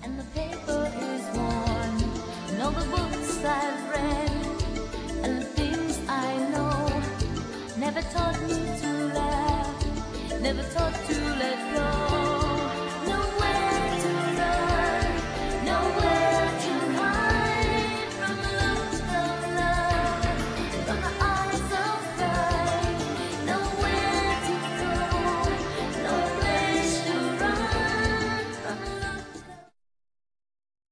and the paper is worn, and all the books I've read and the things I know never taught me to laugh, never taught to let go.